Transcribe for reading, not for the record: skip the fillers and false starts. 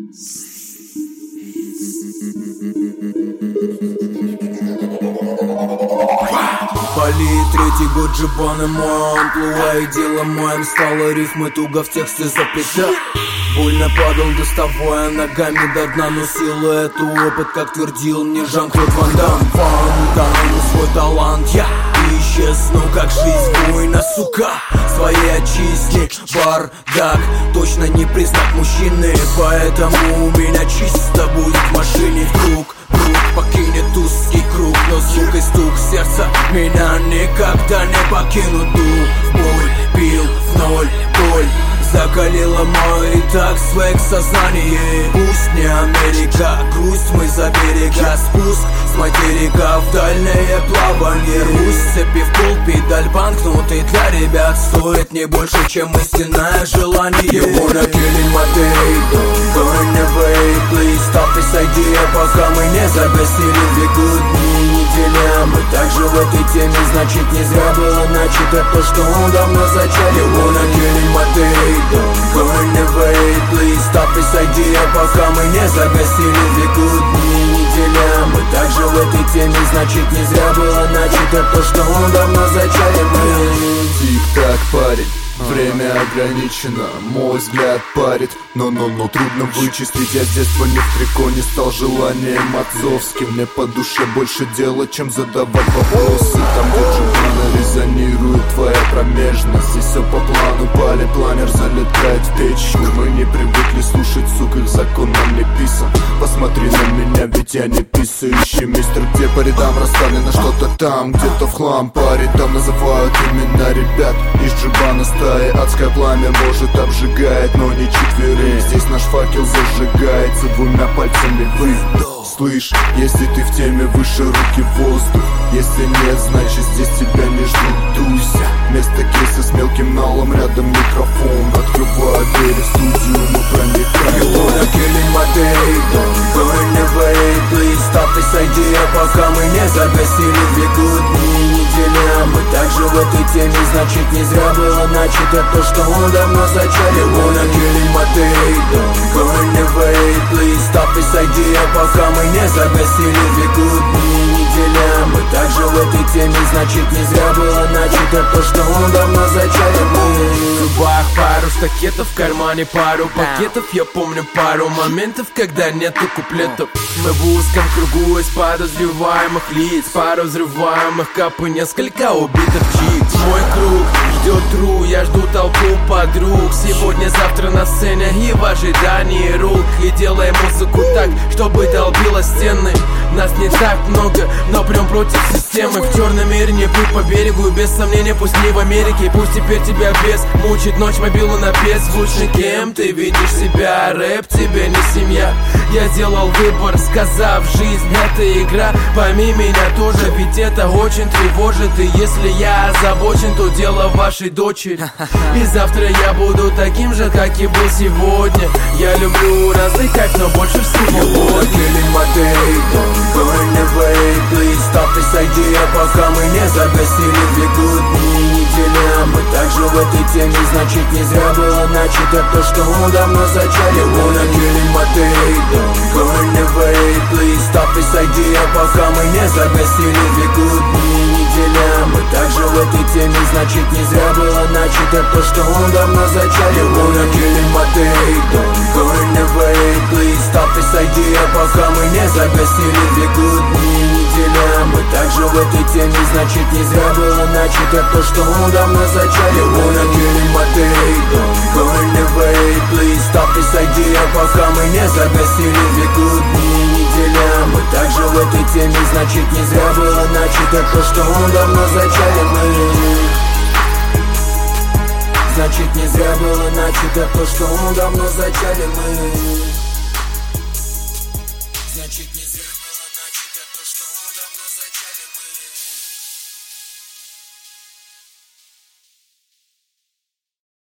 Пали, третий год джибан и мой амплуа, и делом моим стало рифмы туго в тексте запятая. Больно падал, доставая ногами до дна, но сила — это опыт, как твердил мне Жан-Клод Ван Дам. Утонул свой талант, я исчезну, как жизнь воина, сука. Своей отчизне бардак точно не признак мужчины, поэтому у меня чисто будет в машине. Вдруг покинет узкий круг, но звук и стук сердца меня никогда не покинут. Дул в боль, пил в ноль боль, закалила мой и так свек сознание. Пусть не Америка, грусть мы за берега, спуск с материка в дальнее плавание. Рвусь с цепи в пол, педаль банкнутый для ребят стоит не больше, чем истинное желание. You wanna killing my day, don't burn away, please stop this idea, пока мы не загасили. Бегут дни, неделя, мы также в этой теме, значит не зря было начато то, что он давно зачал. You wanna killing my day, don't burn away, please stop this idea, пока мы не загасили. Бегут дни, неделя, мы также в этой теме, значит не зря было начато то, что он давно зачали. Тик-так, парень, время ограничено, мой взгляд парит. Но трудно вычислить, я с детства не в триконе стал желанием отцовским. Мне по душе больше дела, чем задавать вопросы. Там, где джибана резонирует твоя промежность, здесь все по плану, планер залетает в печку. Мы не привыкли слушать, сука, их закон нам не писан. Посмотри на меня, ведь я не писающий мистер, где по рядам расставлено что-то там, где-то в хлам парит. Там называют имена ребят из джибана стаи. Адское пламя, может, обжигает, но не четверых. Здесь наш факел зажигается двумя пальцами. Вы слышь, если ты в теме, выше руки в воздух. Если нет, значит здесь тебя не ждут. Дуйся, вместо кейса с мелким налом, рядом микрофон. Открываю двери в студию, мы проникаем. You wanna killing my day, don't burn away, please stop this idea, пока мы не загасили. Бегут дни, неделя, мы также в этой теме, значит не зря было начато то, что он давно зачал. You wanna killing my day, don't burn away, please stop this idea, пока мы не загасили. Бегут дни, неделя, мы также в этой теме, значит не зря было начато то, что он давно зачали. В зубах пару штакетов, в кармане пару пакетов. Я помню пару моментов, когда нету куплетов. Мы в узком кругу из подозреваемых лиц, пару взрываемых кап и несколько убитых чикс. Мой круг ждет тру, я жду толпу подруг. Сегодня-завтра на сцене и в ожидании рук. И делаем музыку так, чтобы долбила стены. Нас не так много, но прям против системы. В черном мире не плыть по берегу, без сомнения, пусть не в Америке. Пусть теперь тебя бес мучит ночь, мобилу на пес. Лучше кем ты видишь себя, рэп тебе не семья. Я сделал выбор, сказав, жизнь это игра. Пойми меня тоже, ведь это очень тревожит. И если я озабочен, то дело в вашей дочери. И завтра я буду таким же, как и был сегодня. Я люблю разный кайф, но больше всего killing my day, don't burn away, please stop this idea, пока мы не загасили. Бегут дни, неделя, мы также в этой теме, значит не зря было начато то, что он давно зачал. You wanna killing my day, don't burn away, please stop this idea, пока мы не загасили. Бегут дни, неделя, мы также в этой теме, значит не зря было начато то, что он давно зачал. You wanna killing my day, don't burn away, please stop this idea, пока мы не загасили. Бегут дни, неделя, мы также в этой теме, значит не зря было начато то, что он давно зачал. You wanna killing my day, don't burn away, please stop this idea, пока мы не загасили. Бегут дни, неделя, мы также в этой теме, значит не зря было начато то, что он давно зачали. Значит не зря было начато то, что он давно зачали мы.